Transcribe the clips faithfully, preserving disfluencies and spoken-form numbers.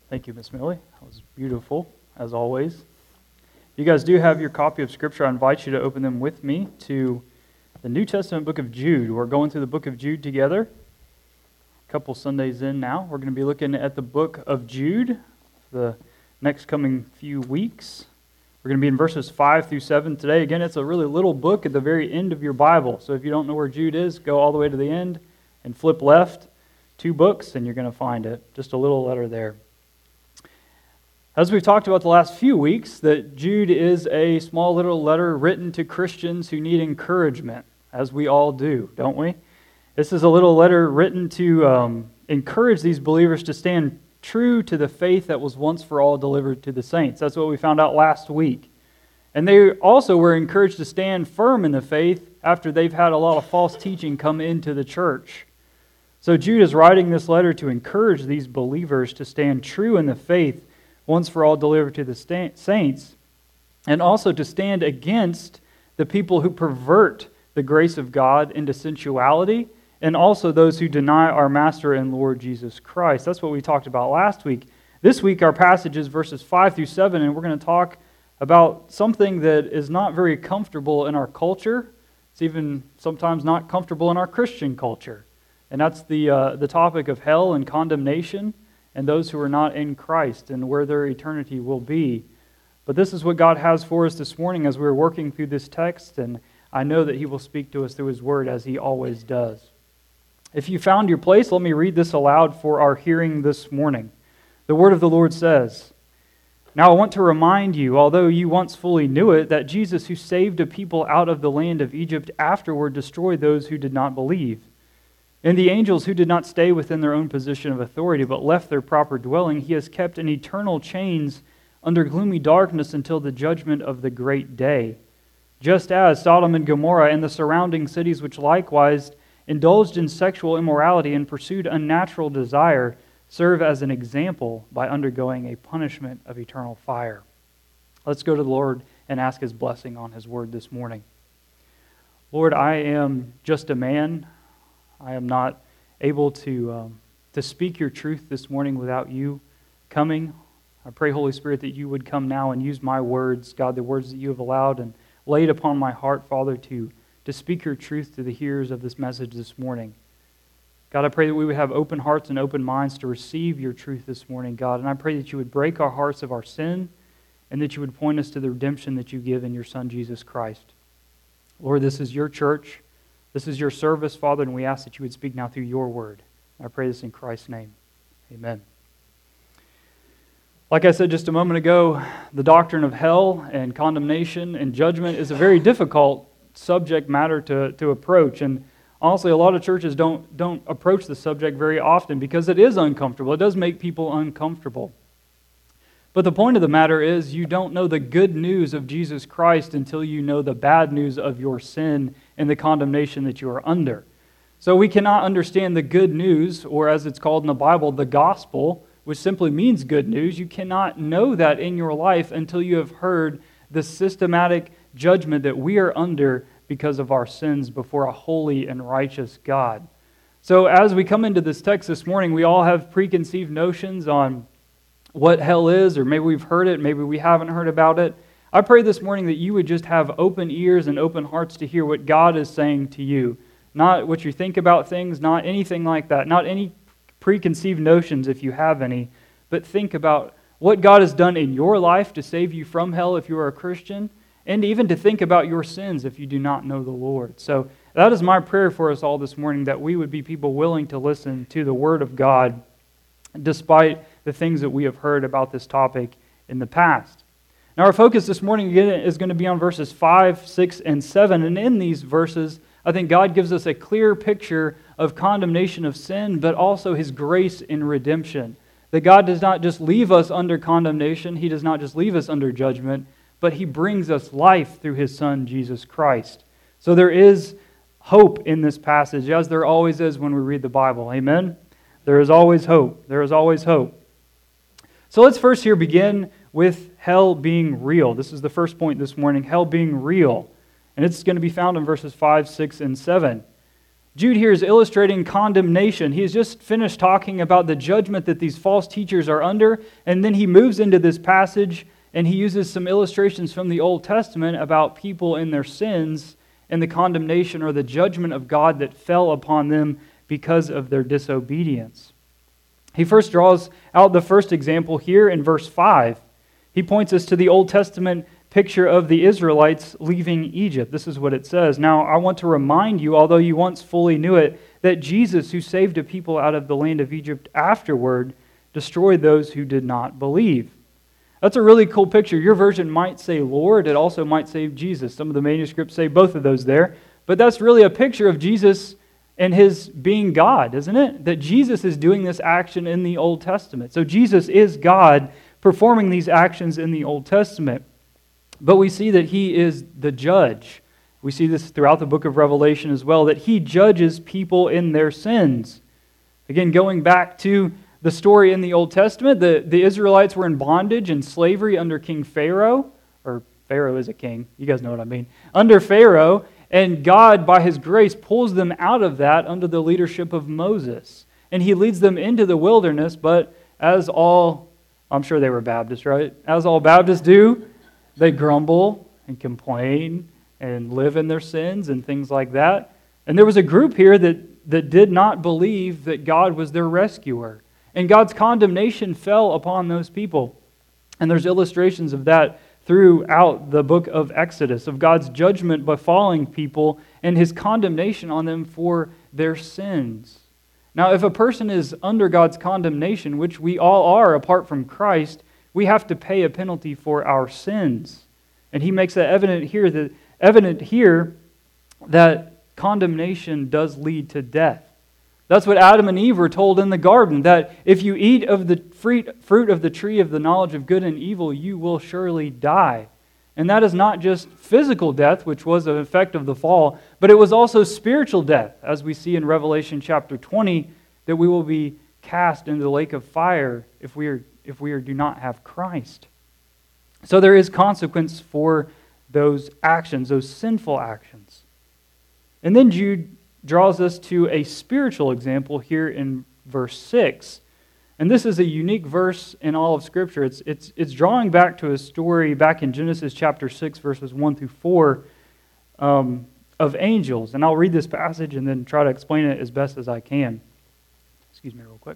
Thank you, Miss Millie. That was beautiful, as always. You guys do have your copy of Scripture. I invite you to open them with me to the New Testament book of Jude. We're going through the book of Jude together. A couple Sundays in now. We're going to be looking at the book of Jude for the next coming few weeks. We're going to be in verses five through seven today. Again, it's a really little book at the very end of your Bible. So if you don't know where Jude is, go all the way to the end and flip left. Two books, and you're going to find it. Just a little letter there. As we've talked about the last few weeks, that Jude is a small little letter written to Christians who need encouragement, as we all do, don't we? This is a little letter written to um, encourage these believers to stand true to the faith that was once for all delivered to the saints. That's what we found out last week. And they also were encouraged to stand firm in the faith after they've had a lot of false teaching come into the church. So Jude is writing this letter to encourage these believers to stand true in the faith once for all delivered to the saints, and also to stand against the people who pervert the grace of God into sensuality, and also those who deny our Master and Lord Jesus Christ. That's what we talked about last week. This week our passage is verses five through seven, and we're going to talk about something that is not very comfortable in our culture. It's even sometimes not comfortable in our Christian culture. And that's the uh, the topic of hell and condemnation, and those who are not in Christ and where their eternity will be. But this is what God has for us this morning as we're working through this text, and I know that He will speak to us through His Word as He always does. If you found your place, let me read this aloud for our hearing this morning. The Word of the Lord says, "Now I want to remind you, although you once fully knew it, that Jesus, who saved a people out of the land of Egypt, afterward destroyed those who did not believe. And the angels who did not stay within their own position of authority, but left their proper dwelling, He has kept in eternal chains under gloomy darkness until the judgment of the great day. Just as Sodom and Gomorrah and the surrounding cities, which likewise indulged in sexual immorality and pursued unnatural desire, serve as an example by undergoing a punishment of eternal fire." Let's go to the Lord and ask His blessing on His Word this morning. Lord, I am just a man. I am not able to um, to speak your truth this morning without you coming. I pray, Holy Spirit, that you would come now and use my words, God, the words that you have allowed and laid upon my heart, Father, to, to speak your truth to the hearers of this message this morning. God, I pray that we would have open hearts and open minds to receive your truth this morning, God, and I pray that you would break our hearts of our sin and that you would point us to the redemption that you give in your Son, Jesus Christ. Lord, this is your church. This is your service, Father, and we ask that you would speak now through your word. I pray this in Christ's name. Amen. Like I said just a moment ago, the doctrine of hell and condemnation and judgment is a very difficult subject matter to, to approach. And honestly, a lot of churches don't, don't approach the subject very often because it is uncomfortable. It does make people uncomfortable. But the point of the matter is you don't know the good news of Jesus Christ until you know the bad news of your sin and the condemnation that you are under. So we cannot understand the good news, or as it's called in the Bible, the gospel, which simply means good news. You cannot know that in your life until you have heard the systematic judgment that we are under because of our sins before a holy and righteous God. So as we come into this text this morning, we all have preconceived notions on what hell is, or maybe we've heard it, maybe we haven't heard about it. I pray this morning that you would just have open ears and open hearts to hear what God is saying to you. Not what you think about things, not anything like that, not any preconceived notions if you have any, but think about what God has done in your life to save you from hell if you are a Christian, and even to think about your sins if you do not know the Lord. So that is my prayer for us all this morning, that we would be people willing to listen to the Word of God despite the things that we have heard about this topic in the past. Now our focus this morning again is going to be on verses five, six, and seven. And in these verses, I think God gives us a clear picture of condemnation of sin, but also His grace in redemption. That God does not just leave us under condemnation, He does not just leave us under judgment, but He brings us life through His Son, Jesus Christ. So there is hope in this passage, as there always is when we read the Bible. Amen? There is always hope. There is always hope. So let's first here begin with hell being real. This is the first point this morning, hell being real. And it's going to be found in verses five, six, and seven. Jude here is illustrating condemnation. He has just finished talking about the judgment that these false teachers are under, and then he moves into this passage and he uses some illustrations from the Old Testament about people in their sins and the condemnation or the judgment of God that fell upon them because of their disobedience. He first draws out the first example here in verse five. He points us to the Old Testament picture of the Israelites leaving Egypt. This is what it says. Now, I want to remind you, although you once fully knew it, that Jesus, who saved a people out of the land of Egypt afterward, destroyed those who did not believe. That's a really cool picture. Your version might say Lord. It also might say Jesus. Some of the manuscripts say both of those there. But that's really a picture of Jesus and His being God, isn't it? That Jesus is doing this action in the Old Testament. So Jesus is God performing these actions in the Old Testament. But we see that He is the judge. We see this throughout the book of Revelation as well, that He judges people in their sins. Again, going back to the story in the Old Testament, the, the Israelites were in bondage and slavery under King Pharaoh, or Pharaoh is a king, you guys know what I mean, under Pharaoh, and God, by His grace, pulls them out of that under the leadership of Moses. And He leads them into the wilderness, but as all, I'm sure they were Baptists, right? As all Baptists do, they grumble and complain and live in their sins and things like that. And there was a group here that, that did not believe that God was their rescuer. And God's condemnation fell upon those people. And there's illustrations of that throughout the book of Exodus, of God's judgment befalling people and His condemnation on them for their sins. Now, if a person is under God's condemnation, which we all are apart from Christ, we have to pay a penalty for our sins. And He makes that evident here that evident here that condemnation does lead to death. That's what Adam and Eve were told in the garden, that if you eat of the fruit of the tree of the knowledge of good and evil, you will surely die. And that is not just physical death, which was an effect of the fall, but it was also spiritual death, as we see in Revelation chapter twenty, that we will be cast into the lake of fire if we are if we are, do not have Christ. So there is consequence for those actions, those sinful actions. And then Jude draws us to a spiritual example here in verse six. And this is a unique verse in all of Scripture. It's, it's, it's drawing back to a story back in Genesis chapter six, verses one through four, um, of angels. And I'll read this passage and then try to explain it as best as I can. Excuse me real quick.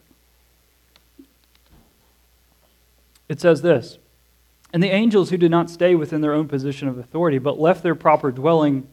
It says this, "And the angels who did not stay within their own position of authority, but left their proper dwelling,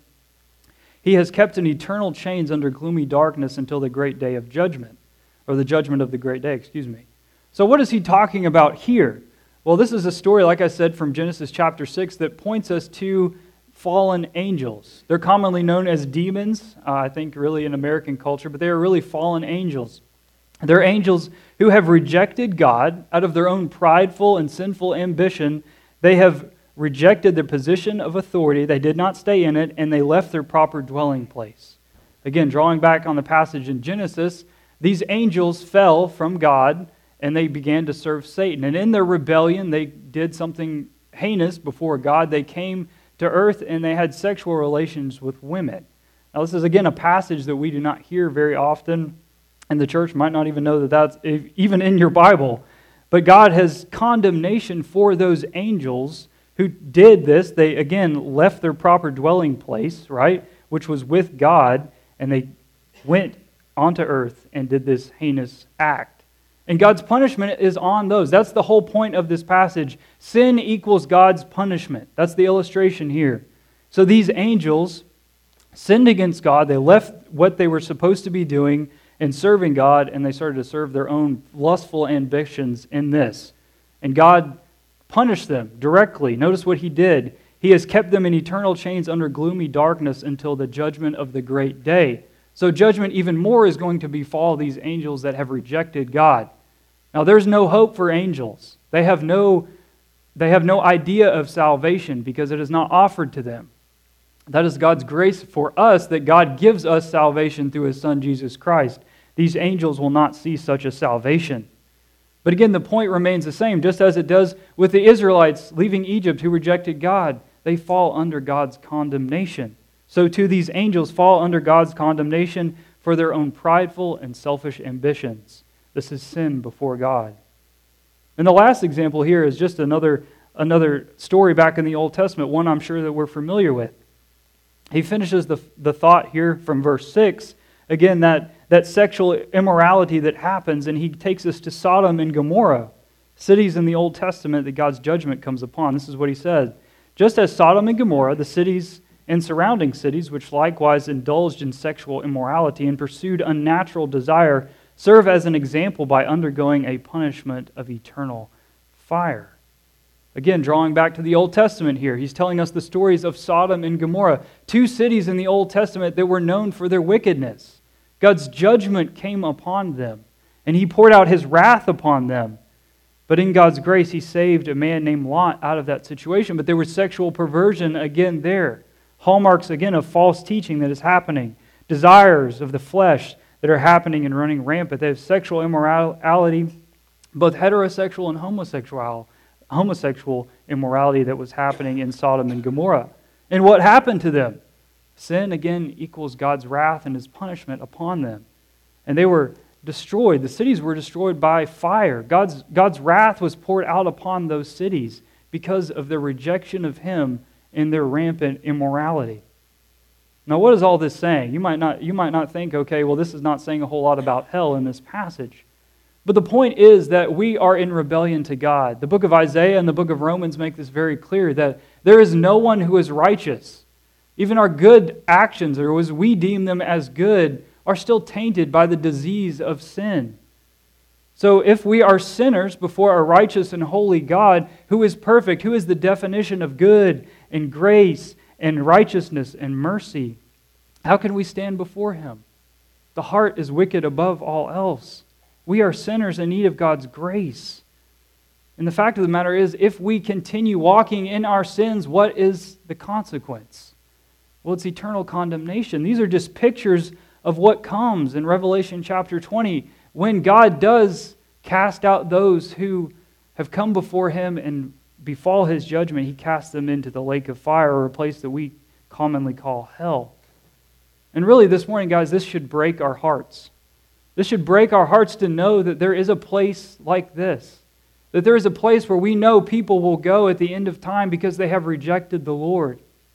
He has kept in eternal chains under gloomy darkness until the great day of judgment," or the judgment of the great day, excuse me. So what is he talking about here? Well, this is a story, like I said, from Genesis chapter six that points us to fallen angels. They're commonly known as demons, uh, I think really in American culture, but they are really fallen angels. They're angels who have rejected God out of their own prideful and sinful ambition. They have rejected their position of authority. They did not stay in it, and they left their proper dwelling place. Again, drawing back on the passage in Genesis, these angels fell from God, and they began to serve Satan. And in their rebellion, they did something heinous before God. They came to earth, and they had sexual relations with women. Now, this is, again, a passage that we do not hear very often, and the church might not even know that that's even in your Bible. But God has condemnation for those angels who did this. They, again, left their proper dwelling place, right, which was with God, and they went onto earth and did this heinous act. And God's punishment is on those. That's the whole point of this passage. Sin equals God's punishment. That's the illustration here. So these angels sinned against God. They left what they were supposed to be doing and serving God, and they started to serve their own lustful ambitions in this. And God punished them directly. Notice what He did. He has kept them in eternal chains under gloomy darkness until the judgment of the great day. So judgment even more is going to befall these angels that have rejected God. Now there's no hope for angels. They have no, they have no idea of salvation because it is not offered to them. That is God's grace for us, that God gives us salvation through His Son Jesus Christ. These angels will not see such a salvation. But again, the point remains the same, just as it does with the Israelites leaving Egypt who rejected God. They fall under God's condemnation. So too these angels fall under God's condemnation for their own prideful and selfish ambitions. This is sin before God. And the last example here is just another, another story back in the Old Testament, one I'm sure that we're familiar with. He finishes the, the thought here from verse six. Again, that, that sexual immorality that happens, and he takes us to Sodom and Gomorrah, cities in the Old Testament that God's judgment comes upon. This is what he said. Just as Sodom and Gomorrah, the cities and surrounding cities, which likewise indulged in sexual immorality and pursued unnatural desire, serve as an example by undergoing a punishment of eternal fire. Again, drawing back to the Old Testament here, he's telling us the stories of Sodom and Gomorrah, two cities in the Old Testament that were known for their wickedness. God's judgment came upon them, and he poured out his wrath upon them. But in God's grace, he saved a man named Lot out of that situation. But there was sexual perversion again there. Hallmarks, again, of false teaching that is happening. Desires of the flesh that are happening and running rampant. They have sexual immorality, both heterosexual and homosexual, homosexual immorality that was happening in Sodom and Gomorrah. And what happened to them? Sin, again, equals God's wrath and his punishment upon them. And they were destroyed. The cities were destroyed by fire. God's, God's wrath was poured out upon those cities because of their rejection of him and their rampant immorality. Now, what is all this saying? You might not, you might not think, okay, well, this is not saying a whole lot about hell in this passage. But the point is that we are in rebellion to God. The book of Isaiah and the book of Romans make this very clear, that there is no one who is righteous. Even our good actions, or as we deem them as good, are still tainted by the disease of sin. So if we are sinners before a righteous and holy God who is perfect, who is the definition of good and grace and righteousness and mercy, how can we stand before him? The heart is wicked above all else. We are sinners in need of God's grace. And the fact of the matter is, if we continue walking in our sins, what is the consequence? Well, it's eternal condemnation. These are just pictures of what comes in Revelation chapter twenty, when God does cast out those who have come before him and befall his judgment. He casts them into the lake of fire, or a place that we commonly call hell. And really this morning, guys, this should break our hearts. This should break our hearts to know that there is a place like this. That there is a place where we know people will go at the end of time because they have rejected the Lord.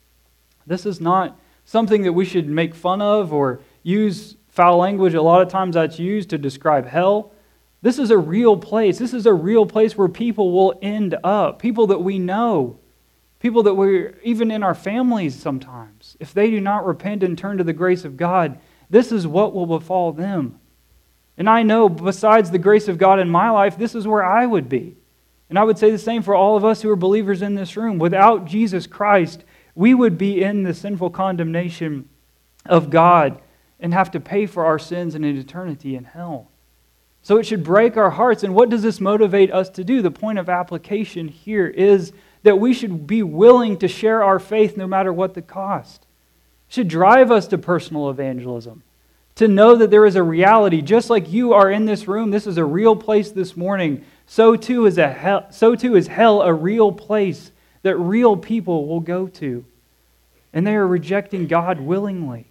This is not something that we should make fun of or use foul language. A lot of times that's used to describe hell. This is a real place. This is a real place where people will end up. People that we know. People that we're, even in our families sometimes. If they do not repent and turn to the grace of God, this is what will befall them. And I know, besides the grace of God in my life, this is where I would be. And I would say the same for all of us who are believers in this room. Without Jesus Christ, we would be in the sinful condemnation of God and have to pay for our sins in an eternity in hell. So it should break our hearts. And what does this motivate us to do? The point of application here is that we should be willing to share our faith no matter what the cost. It should drive us to personal evangelism. To know that there is a reality, just like you are in this room, this is a real place this morning. So too is a hell, so too is hell a real place that real people will go to. And they are rejecting God willingly.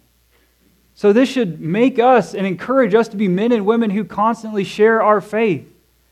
So this should make us and encourage us to be men and women who constantly share our faith.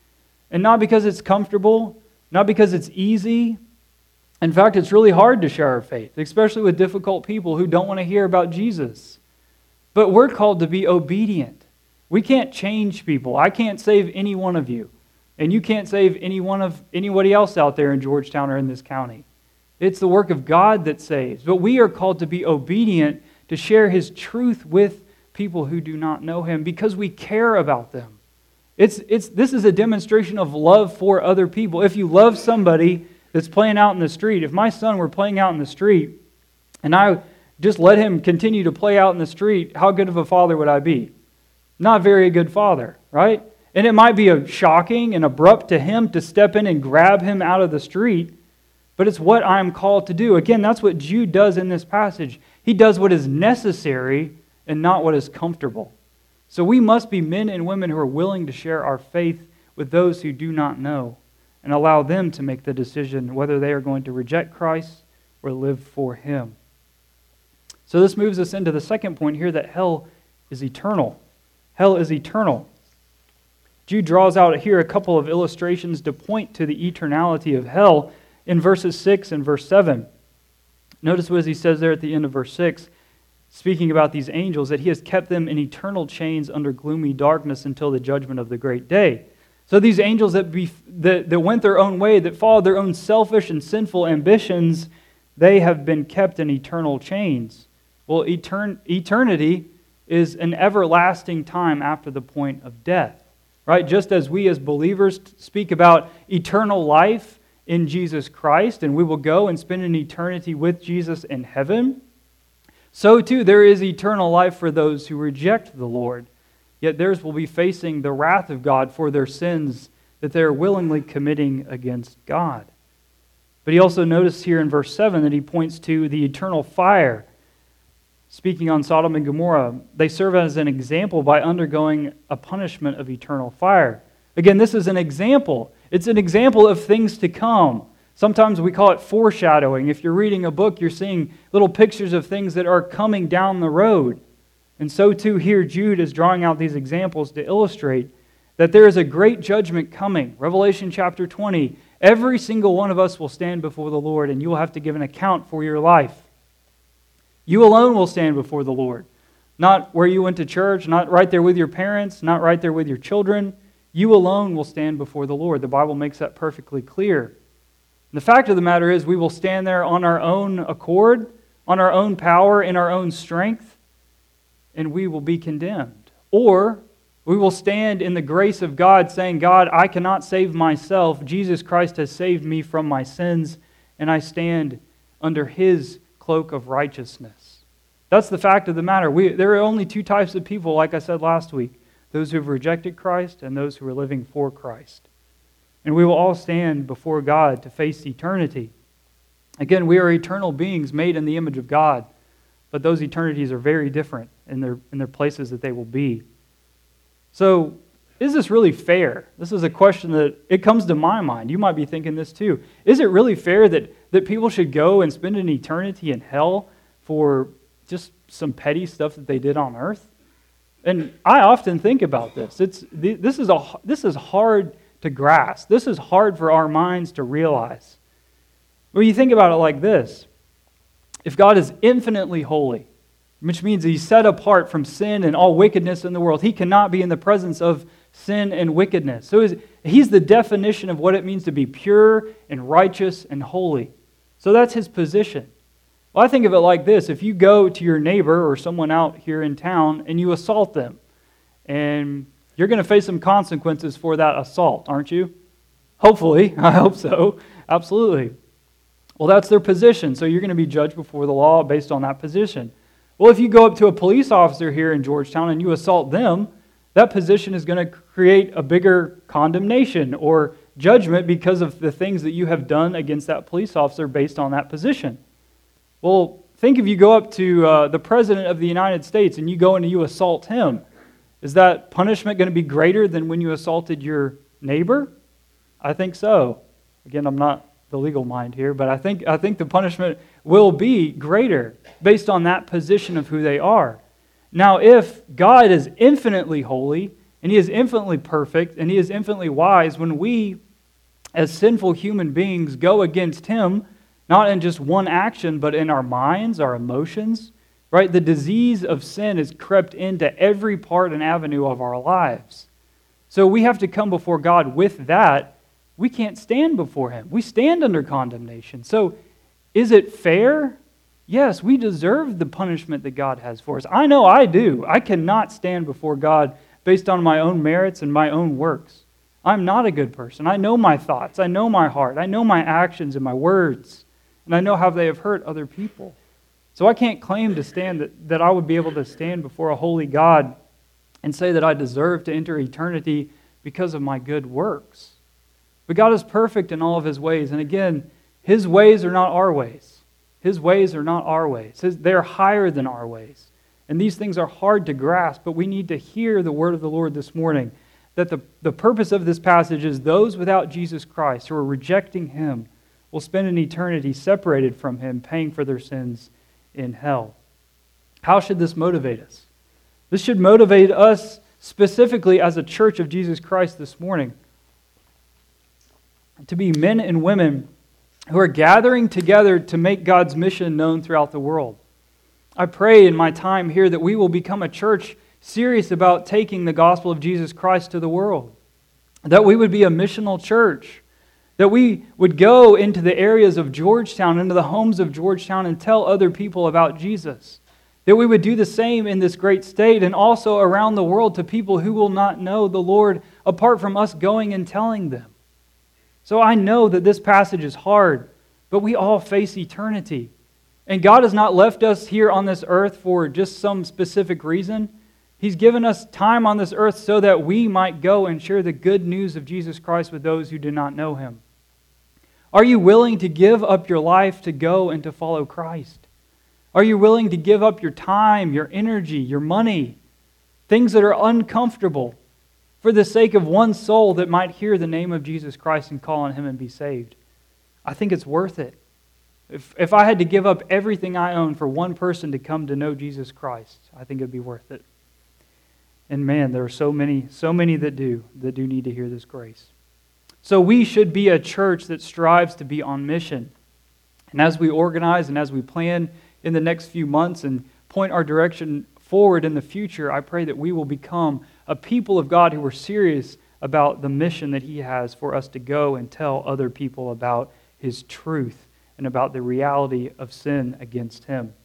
And not because it's comfortable, not because it's easy. In fact, it's really hard to share our faith, especially with difficult people who don't want to hear about Jesus. But we're called to be obedient. We can't change people. I can't save any one of you. And you can't save any one of anybody else out there in Georgetown or in this county. It's the work of God that saves. But we are called to be obedient, to share his truth with people who do not know him because we care about them. It's, it's, this is a demonstration of love for other people. If you love somebody that's playing out in the street, if my son were playing out in the street and I just let him continue to play out in the street, how good of a father would I be? Not very good father, right? And it might be a shocking and abrupt to him to step in and grab him out of the street, but it's what I'm called to do. Again, that's what Jude does in this passage. He does what is necessary and not what is comfortable. So we must be men and women who are willing to share our faith with those who do not know and allow them to make the decision whether they are going to reject Christ or live for him. So this moves us into the second point here, that hell is eternal. Hell is eternal. Jude draws out here a couple of illustrations to point to the eternality of hell in verses six and verse seven. Notice what he says there at the end of verse six, speaking about these angels, that he has kept them in eternal chains under gloomy darkness until the judgment of the great day. So these angels that, be, that, that went their own way, that followed their own selfish and sinful ambitions, they have been kept in eternal chains. Well, etern- eternity is an everlasting time after the point of death, right? Just as we as believers speak about eternal life in Jesus Christ, and we will go and spend an eternity with Jesus in heaven, so too there is eternal life for those who reject the Lord. Yet theirs will be facing the wrath of God for their sins that they are willingly committing against God. But he also noticed here in verse seven that he points to the eternal fire. Speaking on Sodom and Gomorrah, they serve as an example by undergoing a punishment of eternal fire. Again, this is an example. It's an example of things to come. Sometimes we call it foreshadowing. If you're reading a book, you're seeing little pictures of things that are coming down the road. And so too here Jude is drawing out these examples to illustrate that there is a great judgment coming. Revelation chapter twenty, every single one of us will stand before the Lord, and you will have to give an account for your life. You alone will stand before the Lord. Not where you went to church, not right there with your parents, not right there with your children. You alone will stand before the Lord. The Bible makes that perfectly clear. And the fact of the matter is we will stand there on our own accord, on our own power, in our own strength, and we will be condemned. Or we will stand in the grace of God saying, God, I cannot save myself. Jesus Christ has saved me from my sins, and I stand under His cloak of righteousness. That's the fact of the matter. We, there are only two types of people, like I said last week, those who have rejected Christ and those who are living for Christ. And we will all stand before God to face eternity. Again, we are eternal beings made in the image of God, but those eternities are very different in their, in their places that they will be. So, is this really fair? This is a question that it comes to my mind. You might be thinking this too. Is it really fair that, that people should go and spend an eternity in hell for just some petty stuff that they did on earth? And I often think about this. It's this is a this is hard to grasp. This is hard for our minds to realize. Well, you think about it like this. If God is infinitely holy, which means He's set apart from sin and all wickedness in the world, He cannot be in the presence of sin and wickedness. So He's the definition of what it means to be pure and righteous and holy. So that's His position. Well, I think of it like this. If you go to your neighbor or someone out here in town and you assault them, and you're going to face some consequences for that assault, aren't you? Hopefully. I hope so. Absolutely. Well, that's their position, so you're going to be judged before the law based on that position. Well, if you go up to a police officer here in Georgetown and you assault them, that position is going to create a bigger condemnation or judgment because of the things that you have done against that police officer based on that position. Well, think if you go up to uh, the President of the United States and you go and you assault him. Is that punishment going to be greater than when you assaulted your neighbor? I think so. Again, I'm not the legal mind here, but I think I think the punishment will be greater based on that position of who they are. Now, if God is infinitely holy and He is infinitely perfect and He is infinitely wise, when we as sinful human beings go against Him, not in just one action, but in our minds, our emotions, right? The disease of sin has crept into every part and avenue of our lives. So we have to come before God with that. We can't stand before Him. We stand under condemnation. So is it fair? Yes, we deserve the punishment that God has for us. I know I do. I cannot stand before God based on my own merits and my own works. I'm not a good person. I know my thoughts. I know my heart. I know my actions and my words. And I know how they have hurt other people. So I can't claim to stand that, that I would be able to stand before a holy God and say that I deserve to enter eternity because of my good works. But God is perfect in all of His ways. And again, His ways are not our ways. His ways are not our ways. His, they're higher than our ways. And these things are hard to grasp, but we need to hear the word of the Lord this morning. That the, the purpose of this passage is those without Jesus Christ who are rejecting Him will spend an eternity separated from Him, paying for their sins in hell. How should this motivate us? This should motivate us specifically as a church of Jesus Christ this morning to be men and women who are gathering together to make God's mission known throughout the world. I pray in my time here that we will become a church serious about taking the gospel of Jesus Christ to the world. That we would be a missional church. That we would go into the areas of Georgetown, into the homes of Georgetown, and tell other people about Jesus. That we would do the same in this great state and also around the world to people who will not know the Lord apart from us going and telling them. So I know that this passage is hard, but we all face eternity. And God has not left us here on this earth for just some specific reason. He's given us time on this earth so that we might go and share the good news of Jesus Christ with those who do not know Him. Are you willing to give up your life to go and to follow Christ? Are you willing to give up your time, your energy, your money, things that are uncomfortable for the sake of one soul that might hear the name of Jesus Christ and call on Him and be saved? I think it's worth it. If, if I had to give up everything I own for one person to come to know Jesus Christ, I think it'd be worth it. And man, there are so many, so many that do, that do need to hear this grace. So we should be a church that strives to be on mission. And as we organize and as we plan in the next few months and point our direction forward in the future, I pray that we will become a people of God who are serious about the mission that He has for us to go and tell other people about His truth and about the reality of sin against Him.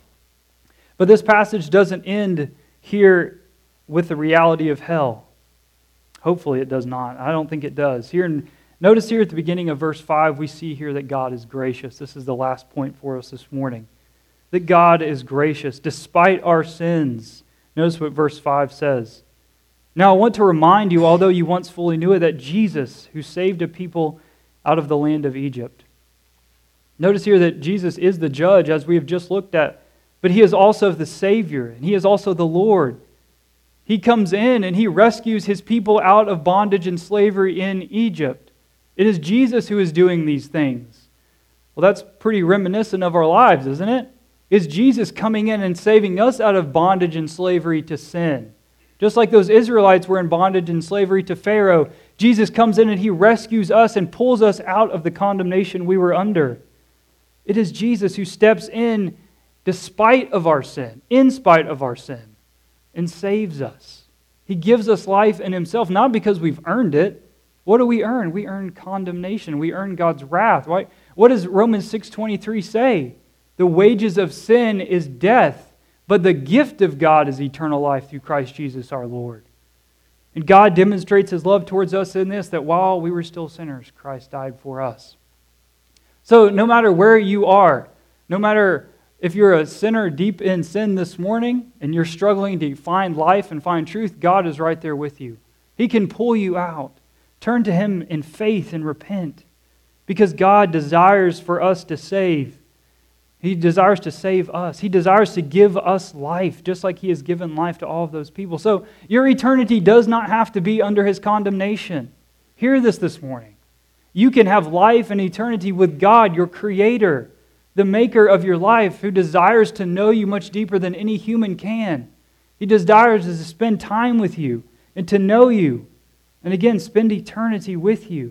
But this passage doesn't end here with the reality of hell. Hopefully it does not. I don't think it does. Here, in, notice here at the beginning of verse five, we see here that God is gracious. This is the last point for us this morning. That God is gracious despite our sins. Notice what verse five says. Now I want to remind you, although you once fully knew it, that Jesus, who saved a people out of the land of Egypt. Notice here that Jesus is the judge, as we have just looked at, but He is also the Savior, and He is also the Lord. He comes in and He rescues His people out of bondage and slavery in Egypt. It is Jesus who is doing these things. Well, that's pretty reminiscent of our lives, isn't it? Is Jesus coming in and saving us out of bondage and slavery to sin? Just like those Israelites were in bondage and slavery to Pharaoh, Jesus comes in and He rescues us and pulls us out of the condemnation we were under. It is Jesus who steps in despite of our sin, in spite of our sin, and saves us. He gives us life in Himself, not because we've earned it. What do we earn? We earn condemnation. We earn God's wrath. Right? What does Romans six twenty-three say? The wages of sin is death, but the gift of God is eternal life through Christ Jesus our Lord. And God demonstrates His love towards us in this, that while we were still sinners, Christ died for us. So no matter where you are, no matter if you're a sinner deep in sin this morning and you're struggling to find life and find truth, God is right there with you. He can pull you out. Turn to Him in faith and repent, because God desires for us to save. He desires to save us. He desires to give us life, just like He has given life to all of those people. So your eternity does not have to be under His condemnation. Hear this this morning. You can have life and eternity with God, your Creator, the Maker of your life, who desires to know you much deeper than any human can. He desires to spend time with you and to know you, and again, spend eternity with you.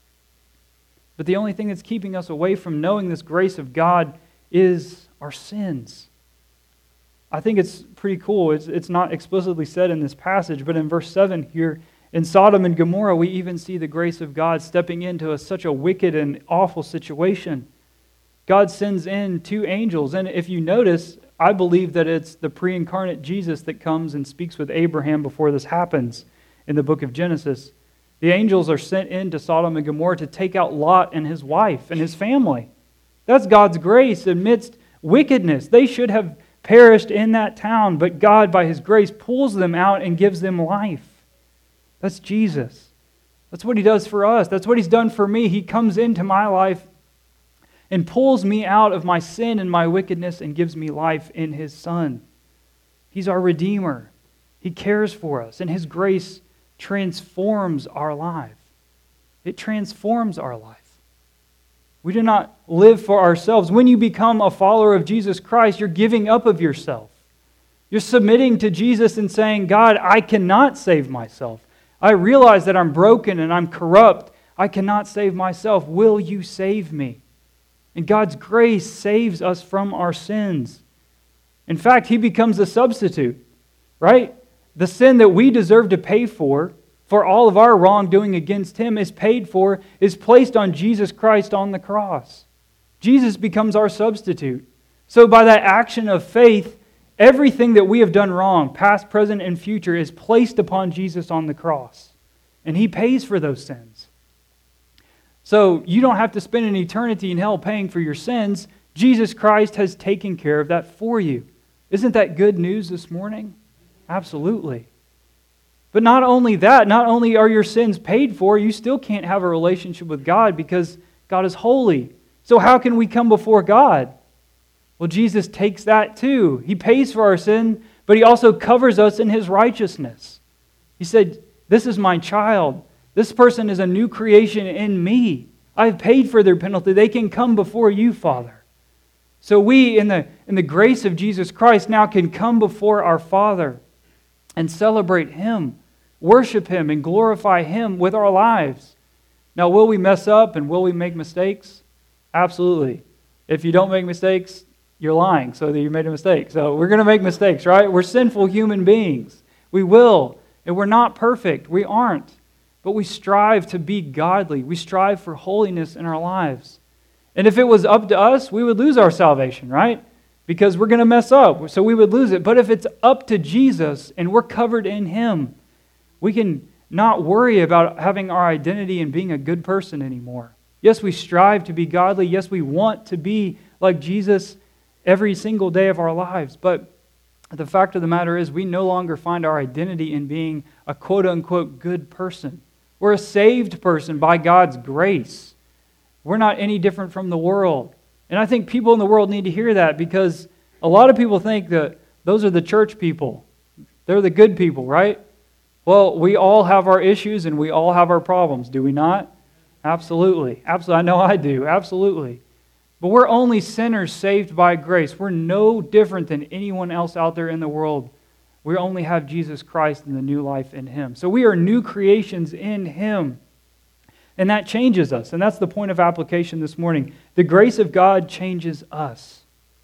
But the only thing that's keeping us away from knowing this grace of God is our sins. I think it's pretty cool. It's, it's not explicitly said in this passage, but in verse seven here, in Sodom and Gomorrah, we even see the grace of God stepping into a, such a wicked and awful situation. God sends in two angels, and if you notice, I believe that it's the pre-incarnate Jesus that comes and speaks with Abraham before this happens in the book of Genesis. The angels are sent into Sodom and Gomorrah to take out Lot and his wife and his family. That's God's grace amidst wickedness. They should have perished in that town, but God, by His grace, pulls them out and gives them life. That's Jesus. That's what He does for us. That's what He's done for me. He comes into my life and pulls me out of my sin and my wickedness and gives me life in His Son. He's our Redeemer. He cares for us, and His grace transforms our life. It transforms our life. We do not live for ourselves. When you become a follower of Jesus Christ, you're giving up of yourself. You're submitting to Jesus and saying, God, I cannot save myself. I realize that I'm broken and I'm corrupt. I cannot save myself. Will you save me? And God's grace saves us from our sins. In fact, He becomes a substitute, right? The sin that we deserve to pay for, for all of our wrongdoing against Him, is paid for, is placed on Jesus Christ on the cross. Jesus becomes our substitute. So by that action of faith, everything that we have done wrong, past, present, and future, is placed upon Jesus on the cross. And He pays for those sins. So you don't have to spend an eternity in hell paying for your sins. Jesus Christ has taken care of that for you. Isn't that good news this morning? Absolutely. But not only that, not only are your sins paid for, you still can't have a relationship with God because God is holy. So how can we come before God? Well, Jesus takes that too. He pays for our sin, but He also covers us in His righteousness. He said, this is my child. This person is a new creation in me. I've paid for their penalty. They can come before you, Father. So we, in the, in the grace of Jesus Christ, now can come before our Father and celebrate Him, worship Him, and glorify Him with our lives. Now, will we mess up and will we make mistakes? Absolutely. If you don't make mistakes, you're lying, so that you made a mistake. So we're going to make mistakes, right? We're sinful human beings. We will. And we're not perfect. We aren't. But we strive to be godly. We strive for holiness in our lives. And if it was up to us, we would lose our salvation, right? Because we're going to mess up, so we would lose it. But if it's up to Jesus and we're covered in Him, we can not worry about having our identity and being a good person anymore. Yes, we strive to be godly. Yes, we want to be like Jesus every single day of our lives. But the fact of the matter is we no longer find our identity in being a quote-unquote good person. We're a saved person by God's grace. We're not any different from the world. And I think people in the world need to hear that because a lot of people think that those are the church people. They're the good people, right? Well, we all have our issues and we all have our problems, do we not? Absolutely. Absolutely. I know I do. Absolutely. But we're only sinners saved by grace. We're no different than anyone else out there in the world. We only have Jesus Christ and the new life in Him. So we are new creations in Him. And that changes us. And that's the point of application this morning. The grace of God changes us.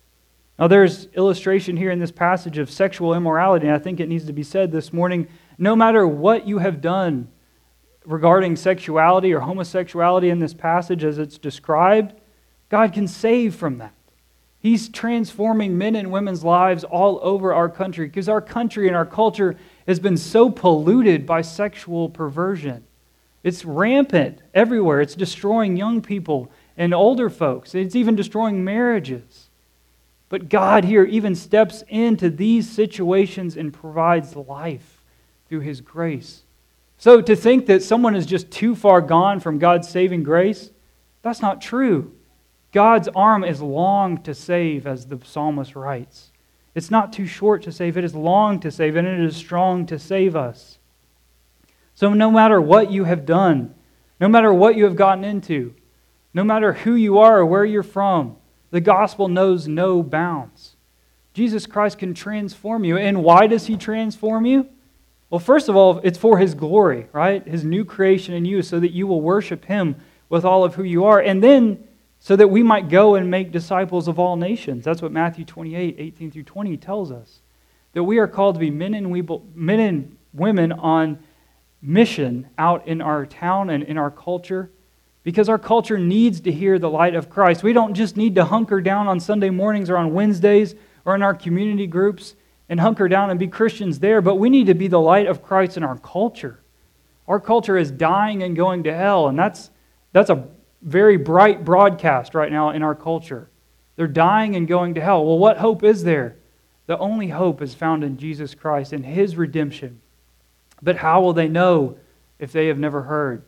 Now there's illustration here in this passage of sexual immorality, and I think it needs to be said this morning. No matter what you have done regarding sexuality or homosexuality in this passage as it's described, God can save from that. He's transforming men and women's lives all over our country because our country and our culture has been so polluted by sexual perversion. It's rampant everywhere. It's destroying young people and older folks. It's even destroying marriages. But God here even steps into these situations and provides life through His grace. So to think that someone is just too far gone from God's saving grace, that's not true. God's arm is long to save, as the psalmist writes. It's not too short to save. It is long to save, and it is strong to save us. So no matter what you have done, no matter what you have gotten into, no matter who you are or where you're from, the gospel knows no bounds. Jesus Christ can transform you. And why does He transform you? Well, first of all, it's for His glory, right? His new creation in you so that you will worship Him with all of who you are. And then so that we might go and make disciples of all nations. That's what Matthew twenty-eight, eighteen through twenty tells us. That we are called to be men and, we, men and women on mission out in our town and in our culture. Because our culture needs to hear the light of Christ. We don't just need to hunker down on Sunday mornings or on Wednesdays or in our community groups and hunker down and be Christians there, but we need to be the light of Christ in our culture. Our culture is dying and going to hell, and that's that's a very bright broadcast right now in our culture. They're dying and going to hell. Well, what hope is there? The only hope is found in Jesus Christ and His redemption. But how will they know if they have never heard?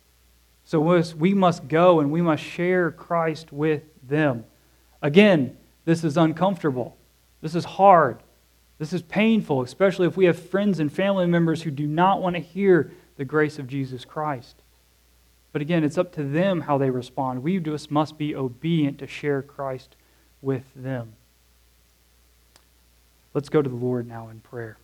So we must go and we must share Christ with them. Again, this is uncomfortable. This is hard. This is painful, especially if we have friends and family members who do not want to hear the grace of Jesus Christ. But again, it's up to them how they respond. We just must be obedient to share Christ with them. Let's go to the Lord now in prayer.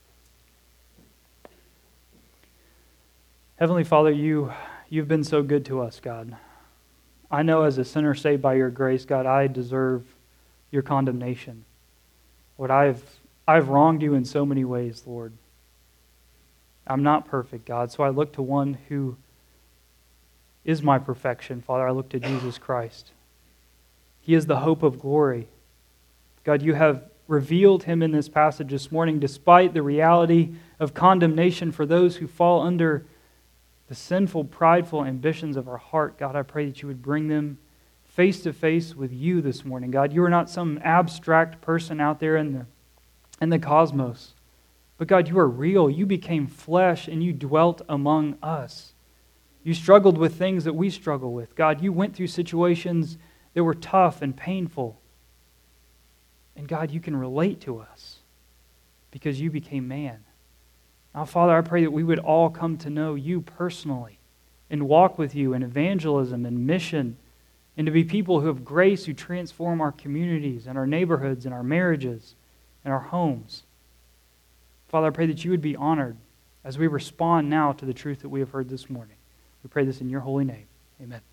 Heavenly Father, you, you've been so good to us, God. I know as a sinner saved by your grace, God, I deserve your condemnation. Lord, I've, I've wronged you in so many ways, Lord. I'm not perfect, God, so I look to one who is my perfection. Father, I look to Jesus Christ. He is the hope of glory. God, you have revealed him in this passage this morning despite the reality of condemnation for those who fall under the sinful, prideful ambitions of our heart. God, I pray that you would bring them face to face with you this morning. God, you are not some abstract person out there in the, in the cosmos. But God, you are real. You became flesh and you dwelt among us. You struggled with things that we struggle with. God, you went through situations that were tough and painful. And God, you can relate to us because you became man. Now, Father, I pray that we would all come to know you personally and walk with you in evangelism and mission, and to be people who have grace, who transform our communities and our neighborhoods and our marriages and our homes. Father, I pray that you would be honored as we respond now to the truth that we have heard this morning. We pray this in your holy name. Amen.